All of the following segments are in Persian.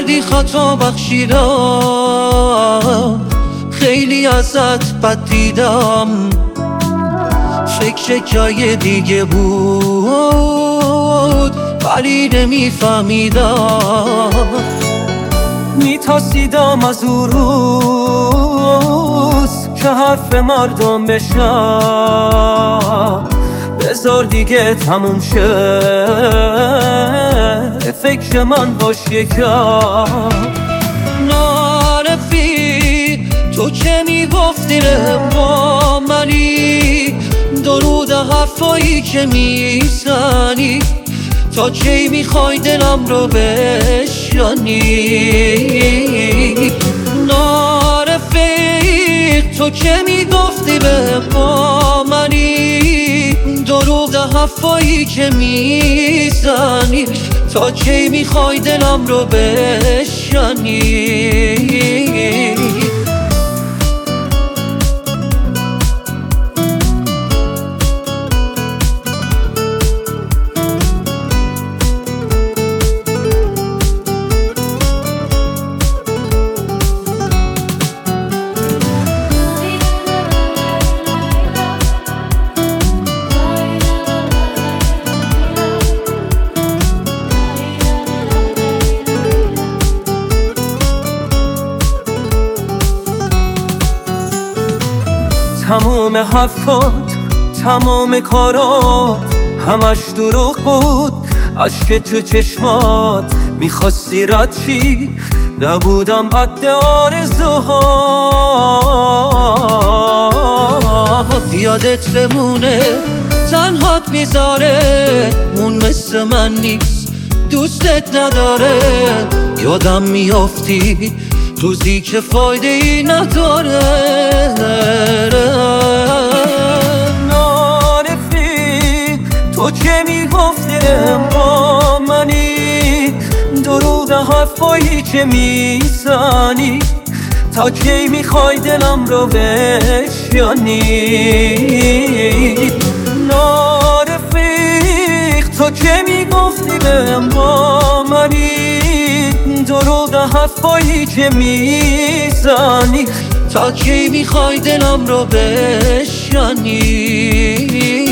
کردی خطا بخشیدم، خیلی ازت بد دیدم، فکر جای دیگه بود ولی نمیفهمیدم. میترسیدم از اون روز که حرف مردم بشم، بذار دیگه تموم شه، فکر من باش یکم. نارفی تو که میگفتی با منی، درود حرفایی که میزنی، تا کی میخوای دلم رو بشکنی؟ نارفیق تو که میگفتی با منی، دروغ حرفایی که میزنی، تا کی میخوای دلم رو بشکنی؟ تمام حرفات، تمام کارات، همش دروغ بود. عشق تو چشمات میخواستی رد چی، نبودم قد آرزوهات. یادت بمونه تنهات میذاره، اون مثل من نیست دوستت نداره. یادم میافتی روزی که فایده ای نداره. نارفیق تو که میگفتی با منی، دروغ حرفایی که میزنی، تا کی میخوای دلم رو بشکنی؟ نارفیق تو که میگفتی با منی، دروغ حرفایی که میزنی، تا کی میخوای دلم رو بشکنی؟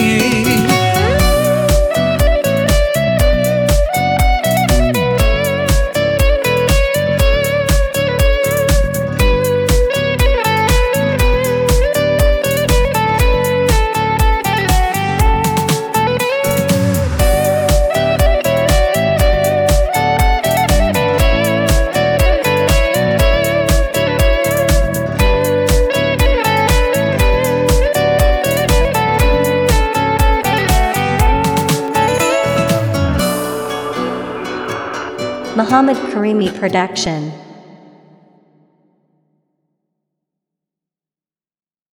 Muhammad Karimi Production.